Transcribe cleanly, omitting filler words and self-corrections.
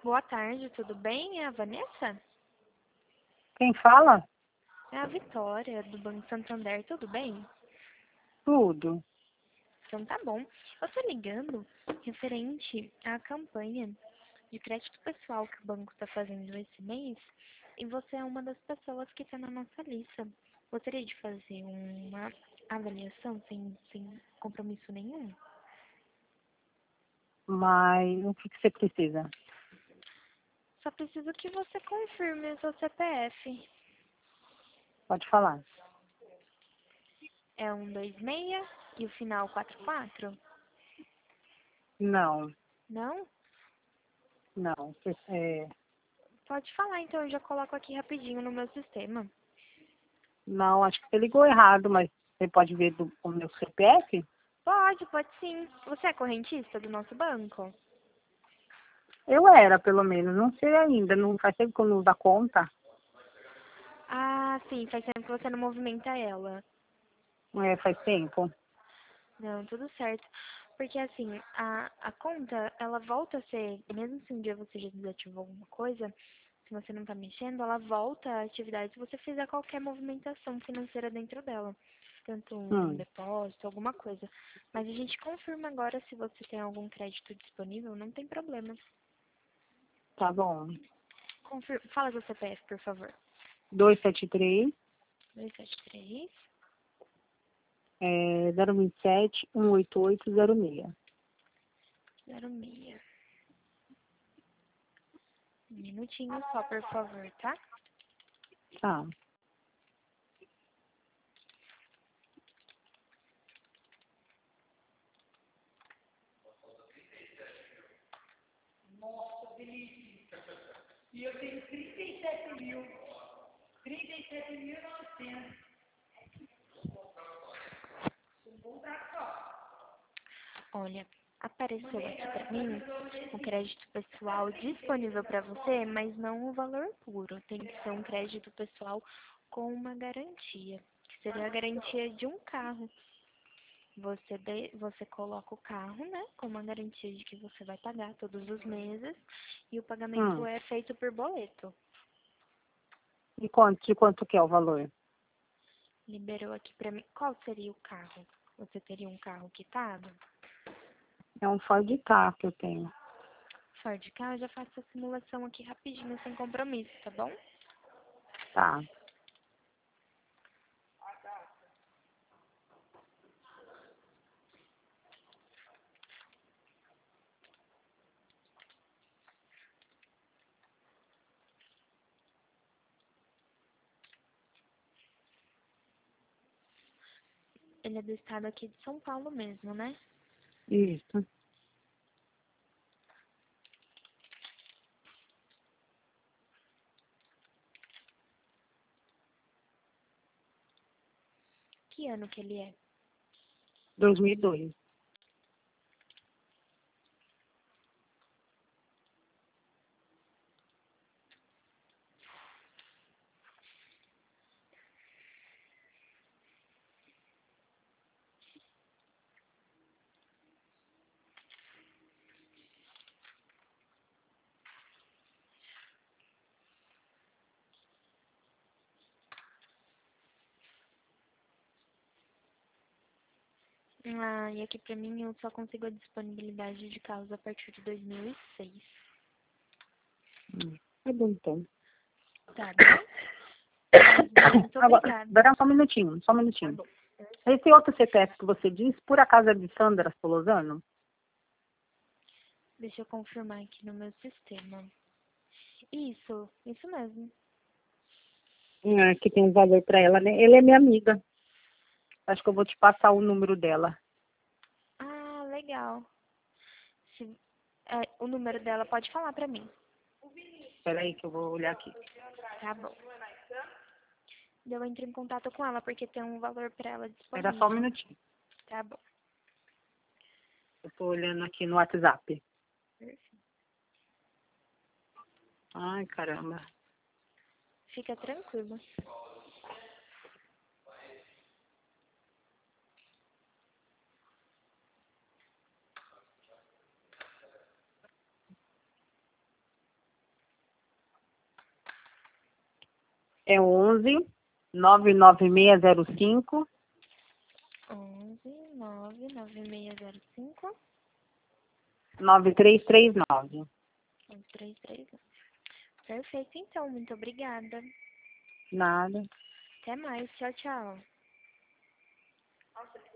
Boa tarde, tudo bem? É a Vanessa? Quem fala? É a Vitória, do Banco Santander, tudo bem? Tudo. Então tá bom. Eu tô ligando referente à campanha de crédito pessoal que o banco está fazendo esse mês e você é uma das pessoas que está na nossa lista. Gostaria de fazer uma avaliação sem compromisso nenhum? Mas o que você precisa? Só preciso que você confirme o seu CPF. Pode falar. É 126 e o final 44? Não, Não? não. Pode falar, então eu já coloco aqui rapidinho no meu sistema. Não, acho que você ligou errado, mas você pode ver o meu CPF? Pode sim. Você é correntista do nosso banco? Eu era, pelo menos. Não sei ainda. Não faz tempo que eu não uso a conta. Ah, sim, faz tempo que você não movimenta ela. É, faz tempo. Não, tudo certo. Porque assim, a conta, ela volta a ser, mesmo se um dia você já desativou alguma coisa, se você não tá mexendo, ela volta à atividade se você fizer qualquer movimentação financeira dentro dela. Tanto um Hum, depósito, alguma coisa. Mas a gente confirma agora se você tem algum crédito disponível, não tem problema. tá bom. Fala seu CPF, por favor. 273 273 027 18806. 06. Um minutinho só, por favor, tá? Tá. E eu tenho 37.900. Olha, apareceu aqui pra mim um crédito pessoal disponível para você, mas não o valor puro. Tem que ser um crédito pessoal com uma garantia, que seria a garantia de um carro. Você coloca o carro, né, com uma garantia de que você vai pagar todos os meses e o pagamento Hum. é feito por boleto. E de quanto que é o valor? Liberou aqui pra mim. Qual seria o carro? Você teria um carro quitado? É um Ford Ka que eu tenho. Ford Ka, eu já faço a simulação aqui rapidinho, sem compromisso, tá bom? Tá. Ele é do estado aqui de São Paulo mesmo, né? Isso. Que ano que ele é? 2002. Ah, e aqui pra mim eu só consigo a disponibilidade de carros a partir de 2006. Tá bom, então. Tá bom? Mas muito Agora, obrigada. espera só um minutinho, só um Tá minutinho. bom. Esse outro CPF que você disse, por acaso é de Sandra Solosano? Deixa eu confirmar aqui no meu sistema. Isso mesmo. Que tem um valor para ela, né? Ela é minha amiga. Acho que eu vou te passar o número dela. Ah, legal. Se, o número dela pode falar pra mim. Espera aí que eu vou olhar aqui. Tá bom. Eu entro em contato com ela porque tem um valor pra ela Espera só um disponível. minutinho. Tá bom. Eu tô olhando aqui no WhatsApp. Perfeito. Ai, caramba. Fica tranquilo. É 11 99605 11 99605 9339. 339. Perfeito, então. Muito obrigada. Nada. Até mais. Tchau, tchau.